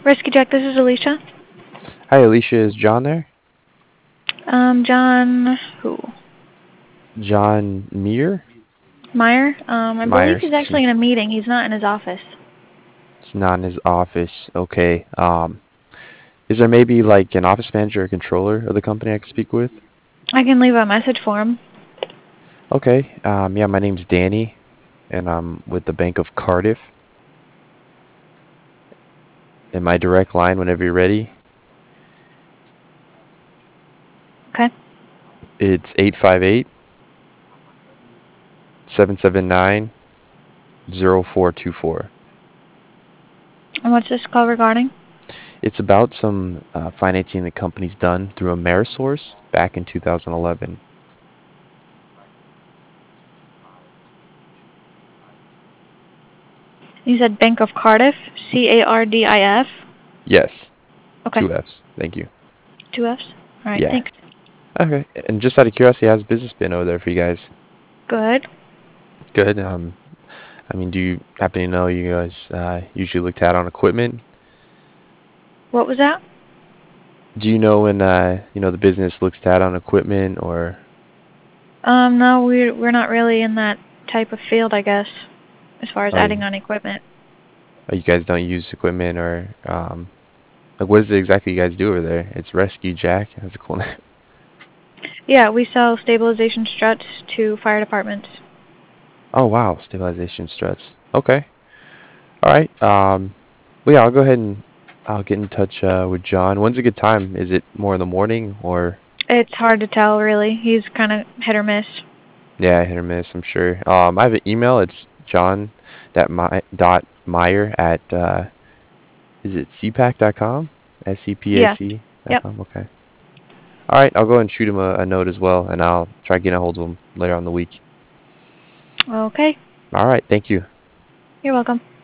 Rescue Jack, this is Alicia. Hi, Alicia. Is John there? John, who? John Meyer? Meyer? I believe Myers, he's excuse me. actually in a meeting. He's not in his office. It's not in his office. Okay. Is there maybe like an office manager or controller of the company I could speak with? I can leave a message for him. Okay. Yeah, my name's Danny, and I'm with the Bank of Cardiff. And my direct line, whenever you're ready, Okay. it's 858-779-0424. And what's this call regarding? It's about some financing the company's done through Amerisource back in 2011. You said Bank of Cardiff, Cardif. Yes, Okay. two F's. Thank you. Two F's? All right, Yeah. thanks. Okay. And just out of curiosity, how's business been over there for you guys? Good. Good. I mean, do you happen to know you guys usually look at on equipment? What was that? Do you know when the business looks at on equipment, or No, we're not really in that type of field, I guess, as far as oh, adding on equipment. you guys don't use equipment, or like what is it exactly you guys do over there? It's Rescue Jack. That's a cool name. Yeah, we sell stabilization struts to fire departments. Oh wow, stabilization struts. Okay. All right. Well, yeah, I'll go ahead and I'll get in touch with John. When's a good time? Is it more in the morning or? It's hard to tell, really. He's kind of hit or miss. Yeah, hit or miss, I'm sure. I have an email. It's john.meyer at is it cpac.com? Yeah. Yep. SCPAC.com. Okay. All right, I'll go and shoot him a note as well, and I'll try getting a hold of him later on in the week. Okay. All right, thank you. You're welcome.